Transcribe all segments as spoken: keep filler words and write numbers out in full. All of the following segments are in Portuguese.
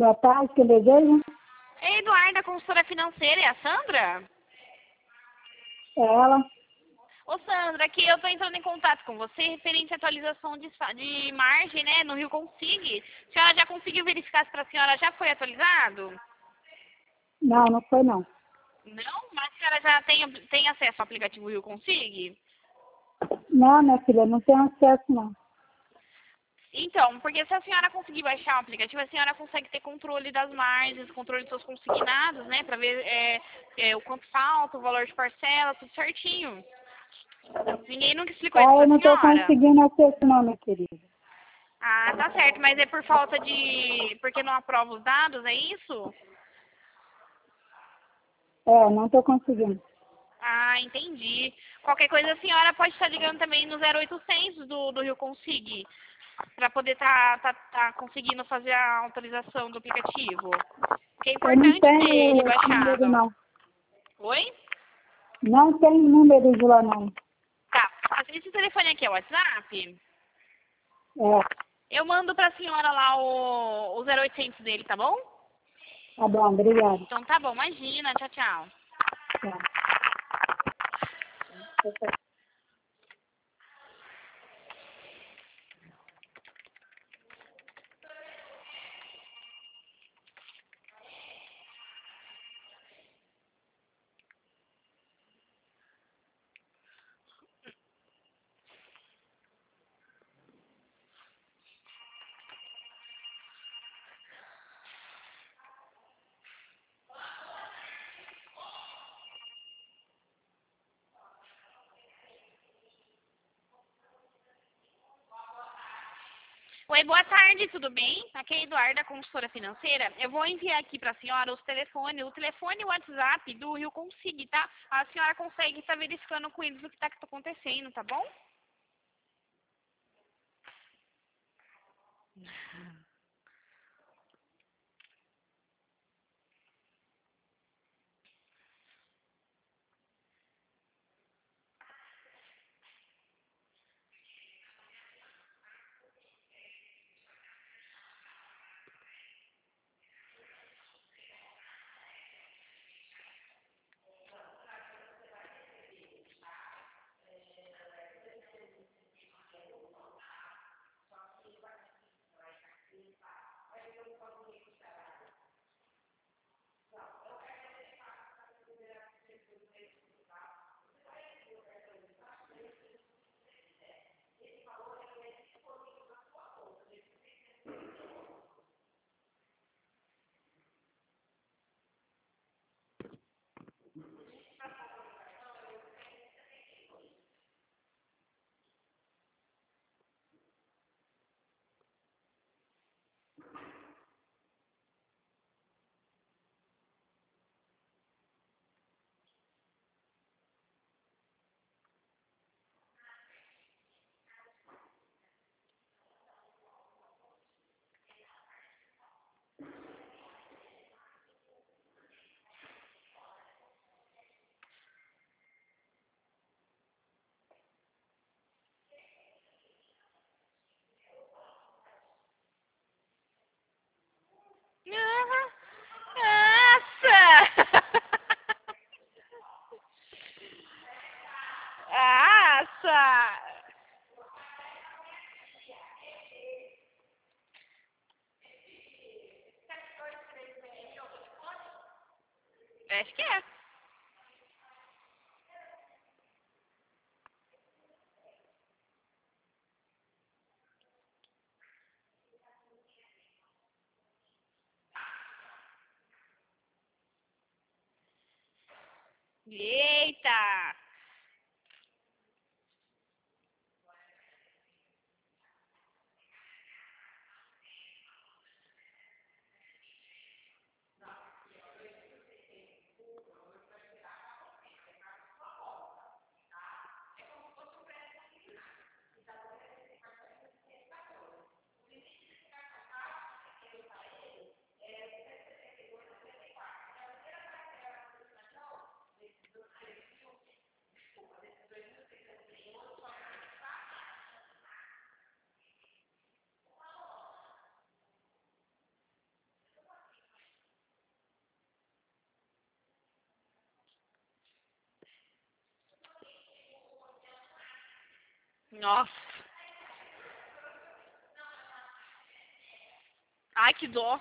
Boa tarde, que deseja? É Eduarda, consultora financeira, é a Sandra? É ela. Ô Sandra, aqui eu tô entrando em contato com você referente à atualização de, sa- de margem, né, no Rio Consig. A senhora já conseguiu verificar se para a senhora já foi atualizado? Não, não foi não. Não? Mas a senhora já tem, tem acesso ao aplicativo Rio Consig? Não, minha filha, não tem acesso não. Então, porque se a senhora conseguir baixar o aplicativo, a senhora consegue ter controle das margens, controle dos seus consignados, né, para ver é, é, o quanto falta, o valor de parcela, tudo certinho. Ninguém nunca explicou isso Ah, pra eu não estou senhora? conseguindo acesso não, minha querida. Ah, tá certo, mas é por falta de... porque não aprova os dados, é isso? É, não estou conseguindo. Ah, entendi. Qualquer coisa a senhora pode estar ligando também no zero oitocentos do, do Rio Consig, para poder estar tá, tá, tá conseguindo fazer a autorização do aplicativo. Que é Eu não importante ter tenho ele esse número baixado. não. Oi? Não tem número de lá não. Tá. Esse telefone aqui é o WhatsApp? É, Eu mando pra senhora lá o, o zero oitocentos dele, tá bom? tá bom, obrigada. Então tá bom, imagina. Tchau, tchau. Tá. Oi, boa tarde, tudo bem? Aqui é a Eduarda, consultora financeira. Eu vou enviar aqui para a senhora os telefones, o telefone e o WhatsApp do Rio Consig, tá? A senhora consegue estar verificando com eles o que está acontecendo, tá bom? Nossa! Nossa! Acho que é. Eita! Nossa. Ai, que dó.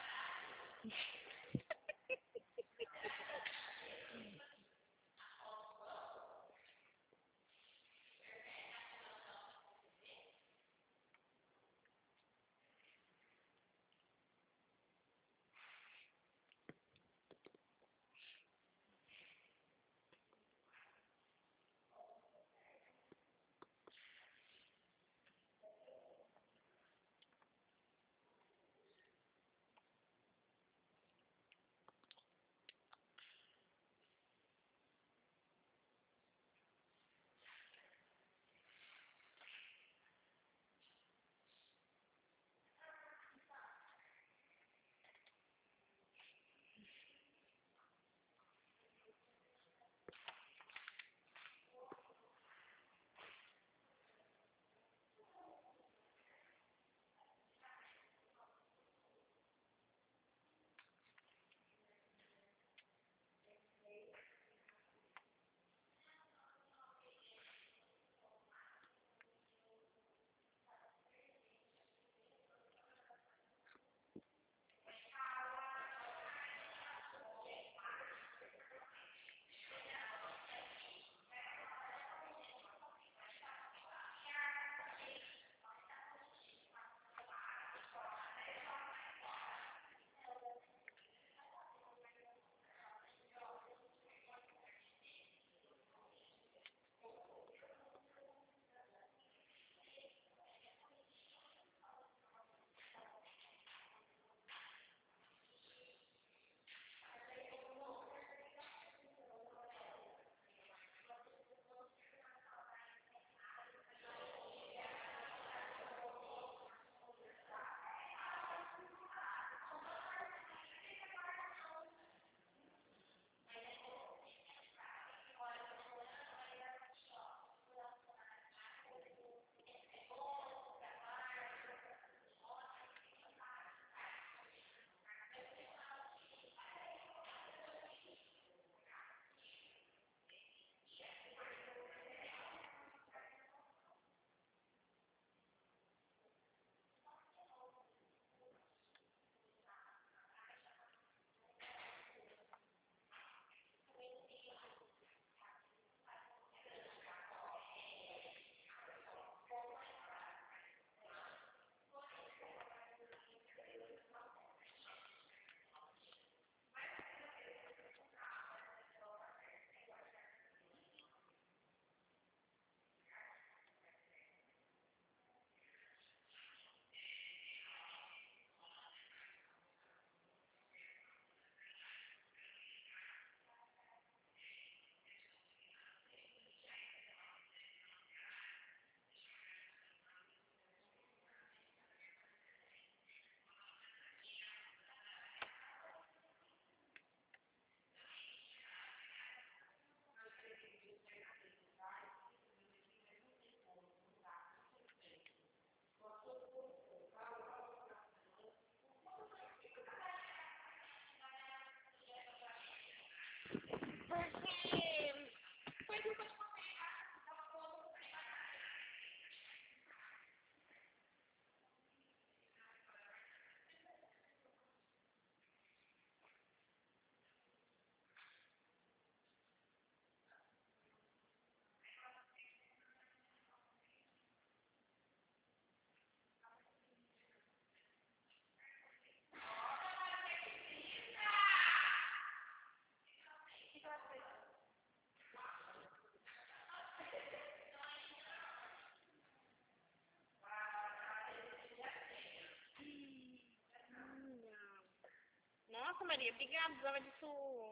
Nossa, Maria, obrigada. Precisava disso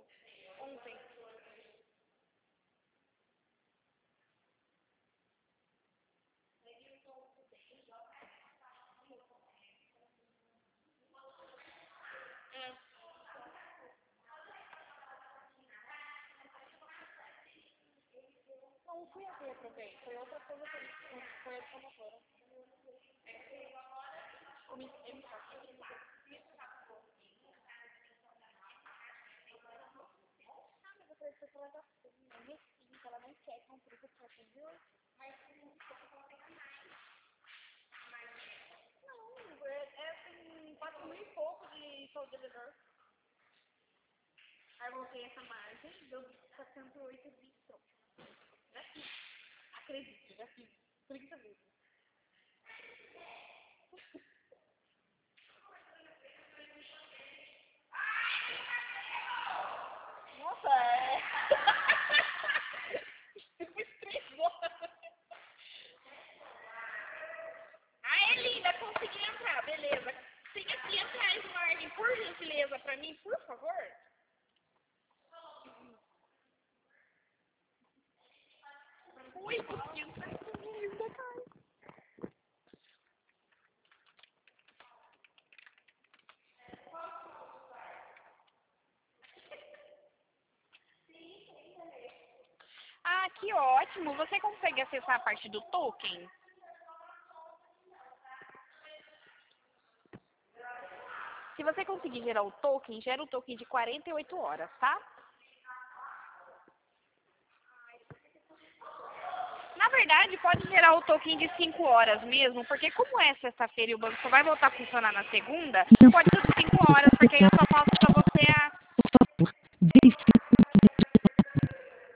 ontem. É. Não fui eu que reprovei. Foi outra coisa que eu foi a promotora. O me ele Ah, mas eu falei que ela tá assim, ela não quer cumprir o que ela pediu. Mas foi o devedor. Aí eu voltei essa margem, deu quatrocentos e oito vinte. Já fiz. Acredite, já fiz. trinta vezes. Nossa, é... Ah, é linda, consegui entrar, beleza. Tenha quinhentos reais de margem, por gentileza, pra mim, por favor. Ui, quinhentos reais linda, cara. Ah, que ótimo. Você consegue acessar a parte do token? Se você conseguir gerar o token, gera o token de quarenta e oito horas, tá? Na verdade, pode gerar o token de cinco horas mesmo, porque como é sexta-feira e o banco só vai voltar a funcionar na segunda, pode ser de cinco horas, porque aí eu só faço